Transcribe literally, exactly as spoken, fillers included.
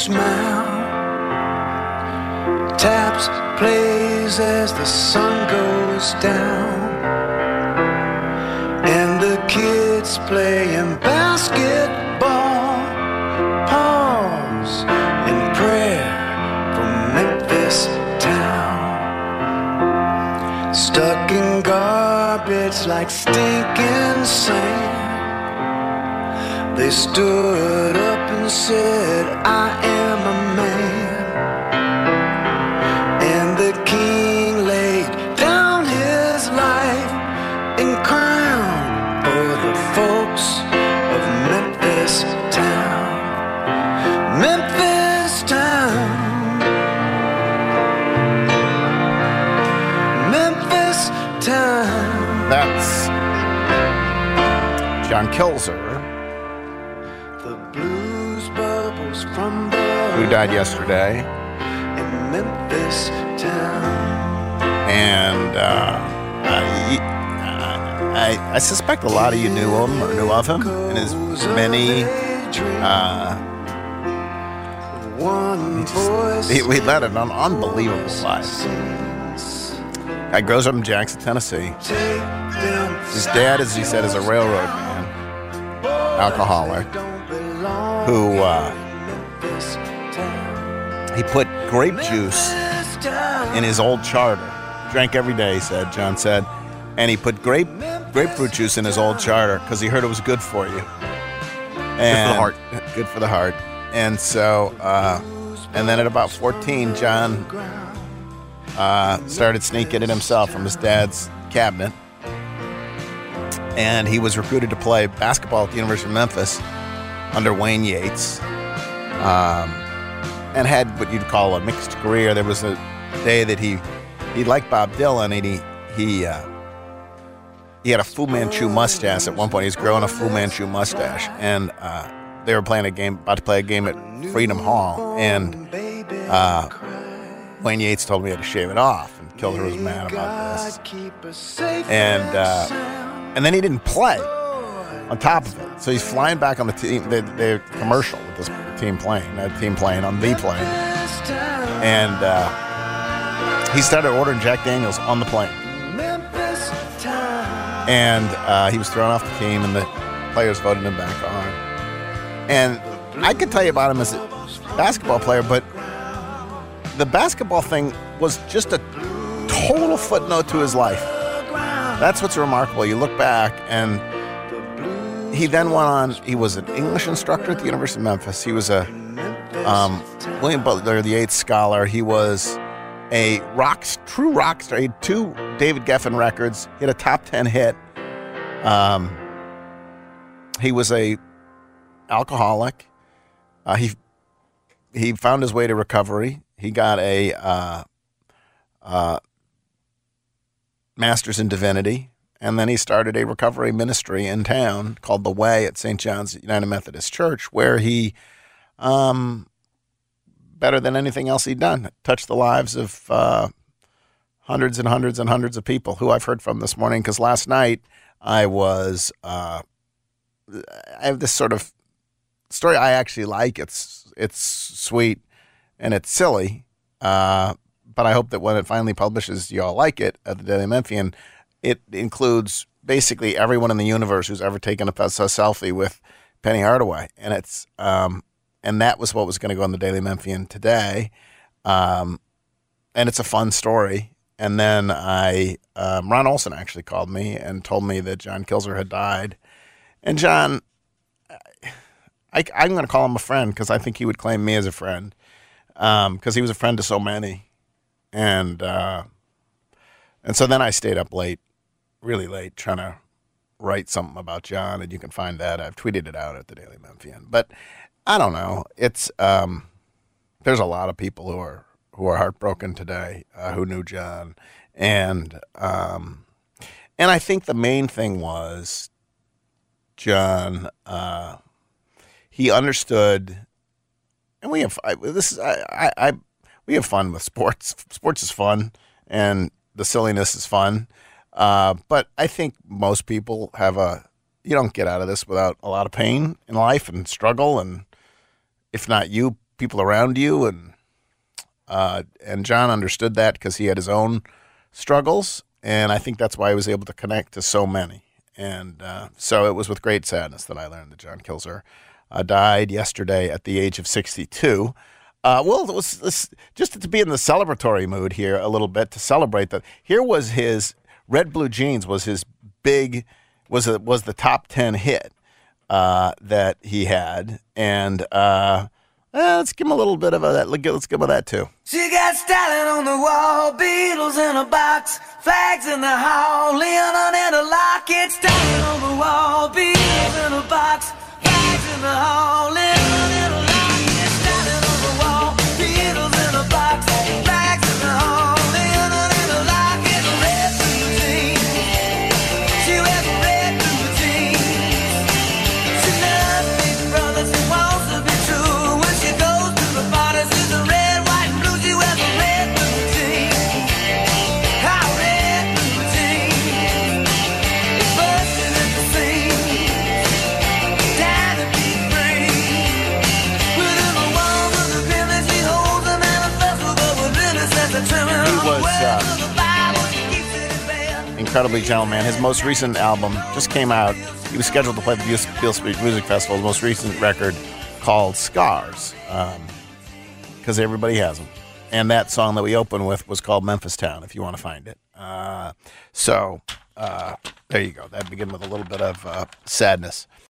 smile. Taps plays as the sun goes down, and the kids playing basketball pause in prayer for Memphis town. Stuck in garbage like stinking sand, they stood up and said, I am a man. And the king laid down his life in crown for the folks of Memphis town. Memphis town. Memphis town. That's John Kilzer, from the who died yesterday. in Memphis town. And uh, I, I, I suspect a lot of you knew him or knew of him in his many. Uh, One he, voice just, he, he led an unbelievable life. Guy grows up in Jackson, Tennessee. His dad, as he said, is a railroad man, alcoholic, who. Uh, He put grape juice in his old charter. Drank every day, he said, John said. And he put grape grapefruit juice in his old charter because he heard it was good for you. And, good for the heart. Good for the heart. And so, uh, and then at about fourteen, John uh, started sneaking it himself from his dad's cabinet. And he was recruited to play basketball at the University of Memphis under Wayne Yates. Um... And had what you'd call a mixed career. There was a day that he he liked Bob Dylan, and he he uh, he had a Fu Manchu mustache at one point. He was growing a Fu Manchu mustache, and uh, they were playing a game, about to play a game at Freedom Hall, and uh, Wayne Yates told me he had to shave it off, and Kilzer was mad about this, and uh, and then he didn't play on top of it, so he's flying back on the team, the, the commercial with this team playing, that team playing on the plane, and uh, he started ordering Jack Daniels on the plane, and uh, he was thrown off the team, and the players voted him back on. And I could tell you about him as a basketball player, but the basketball thing was just a total footnote to his life. That's what's remarkable. You look back, and he then went on, he was an English instructor at the University of Memphis. He was a um, William Butler, the eighth scholar. He was a rock, true rock star. He had two David Geffen records. He had a top ten hit. Um, he was a alcoholic. Uh, he he found his way to recovery. He got a uh, uh, master's in divinity. And then he started a recovery ministry in town called The Way at Saint John's United Methodist Church, where he, um, better than anything else he'd done, touched the lives of uh, hundreds and hundreds and hundreds of people who I've heard from this morning. Because last night I was, uh, I have this sort of story I actually like. It's it's sweet and it's silly, uh, but I hope that when it finally publishes, you all like it at the Daily Memphian. It includes basically everyone in the universe who's ever taken a, a selfie with Penny Hardaway, and it's um, and that was what was going to go on the Daily Memphian today, um, and it's a fun story. And then I, um, Ron Olson actually called me and told me that John Kilzer had died, and John, I, I'm going to call him a friend because I think he would claim me as a friend, because um, he was a friend to so many, and uh, and so then I stayed up late. Really late, trying to write something about John, and you can find that. I've tweeted it out at the Daily Memphian. But I don't know. It's um, there's a lot of people who are who are heartbroken today uh, who knew John, and um, and I think the main thing was John. Uh, he understood, and we have I, this is I, I I we have fun with sports. Sports is fun, and the silliness is fun. Uh, but I think most people have a, you don't get out of this without a lot of pain in life and struggle. And if not you people around you, and uh, and John understood that because he had his own struggles, and I think that's why he was able to connect to so many. And uh, so it was with great sadness that I learned that John Kilzer uh, died yesterday at the age of sixty-two. Uh, well, it was this, just to be in the celebratory mood here a little bit, to celebrate that. Here was his Red Blue Jeans was his big, was a, was the top ten hit uh, that he had, and uh, eh, let's give him a little bit of a, let's give him that too. She got Stalin on the wall, Beatles in a box, flags in the hall, Leon in a locket. Stalin on the wall, Beatles in a box, flags in the hall, Leon in a locket. Stalin on the wall, Beatles in a box, flags in the hall, Leon in a locket. Red blue jeans, she wears a red blue jeans. She loves big brothers, she wants to be true. When she goes to the parties, she's a red, white, and blue. She wears a red blue jeans. How red blue jeans. It's bursting at the seams. Down to be free. Within the walls of the building, she holds a manifesto, but with business as a trimming He on the was, way uh, to the Bible, she keeps it in bed. Incredibly gentleman. His most recent album just came out. He was scheduled to play at the Beale Street Music Festival. His most recent record called Scars, because everybody has them. And that song that we open with was called Memphis Town, if you want to find it. Uh, so uh, there you go. That began with a little bit of uh, sadness.